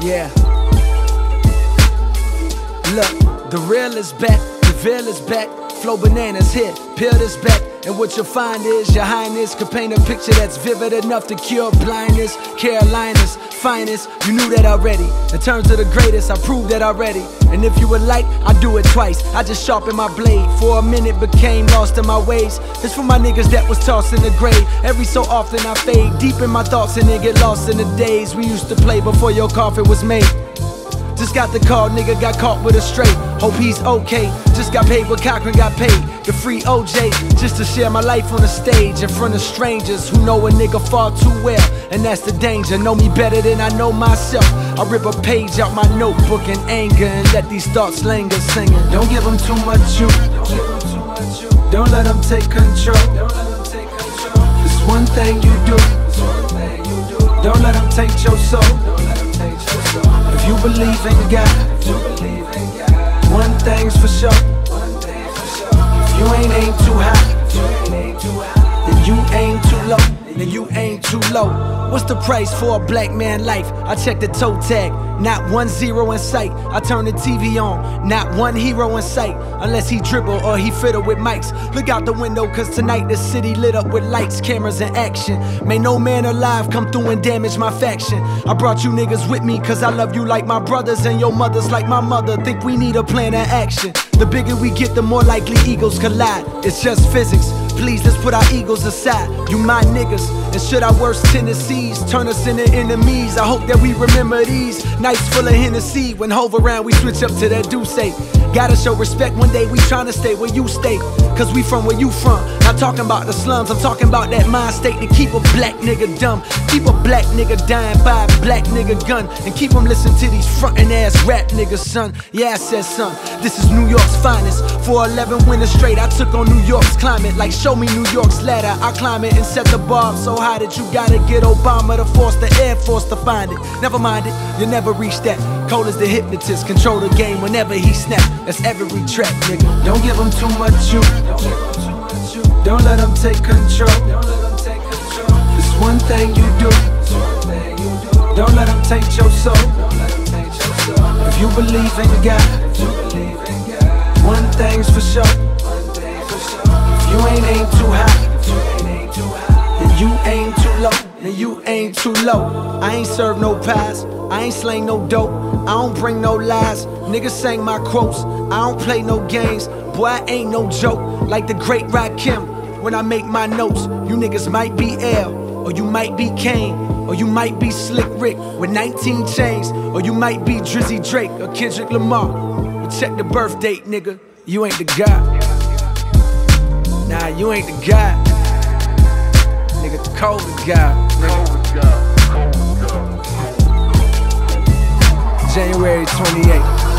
Yeah. Look, the real is back, the veil is back. Flow bananas here, peel this back. And what you'll find is your highness could paint a picture that's vivid enough to cure blindness. Carolina's finest, you knew that already. In terms of the greatest, I proved that already. And if you would like, I do it twice. I just sharpen my blade. For a minute became lost in my ways. It's for my niggas that was tossed in the grave. Every so often I fade deep in my thoughts and then get lost in the days we used to play before your coffin was made. Just got the call, nigga got caught with a straight. Hope he's okay. Just got paid what Cochran got paid. The free OJ, just to share my life on the stage in front of strangers who know a nigga far too well. And that's the danger, know me better than I know myself. I rip a page out my notebook in anger and let these thoughts linger singing. Don't give them too much you. Don't let them take control. It's one thing you do. Don't let them take your soul. If you believe in God, one thing's for sure. If you ain't aim too high, then you aim too low. Then you aim too low. What's the price for a black man life? I check the toe tag, not 1 0 in sight. I turn the TV on, not one hero in sight. Unless he dribble or he fiddle with mics. Look out the window cause tonight the city lit up with lights, cameras and action. May no man alive come through and damage my faction. I brought you niggas with me cause I love you like my brothers and your mothers like my mother. Think we need a plan of action. The bigger we get, the more likely egos collide. It's just physics. Please, let's put our egos aside. You my niggas, and should our worst tendencies turn us into enemies? I hope that we remember these nights full of Hennessy. When Hove around, we switch up to that Douce. Gotta show respect, one day we tryna stay where you stay. Cause we from where you from. Not talking about the slums, I'm talking about that mind state to keep a black nigga dumb. Keep a black nigga dying by a black nigga gun. And keep him listening to these frontin' ass rap niggas, son. Yeah, I said son, this is New York's finest. For 11 winters straight, I took on New York's climate. Like show me New York's ladder, I climb it and set the bar so high that you gotta get Obama to force the Air Force to find it. Never mind it, you'll never reach that. Cole is the hypnotist, control the game whenever he snap. That's every track, nigga. Don't give him too much you. Don't let him take control. It's one thing you do. Don't let him take your soul. If you believe in God, one thing's for sure. If you ain't aim too high, then you aim too low. Then you aim too low. I ain't serve no pies, I ain't slang no dope, I don't bring no lies. Niggas sang my quotes, I don't play no games. Boy, I ain't no joke, like the great Rakim. When I make my notes, you niggas might be L, or you might be Kane, or you might be Slick Rick with 19 chains, or you might be Drizzy Drake or Kendrick Lamar. But check the birth date, nigga, you ain't the guy. Nah, you ain't the guy. Nigga, the Cole the guy, nigga. January 28th.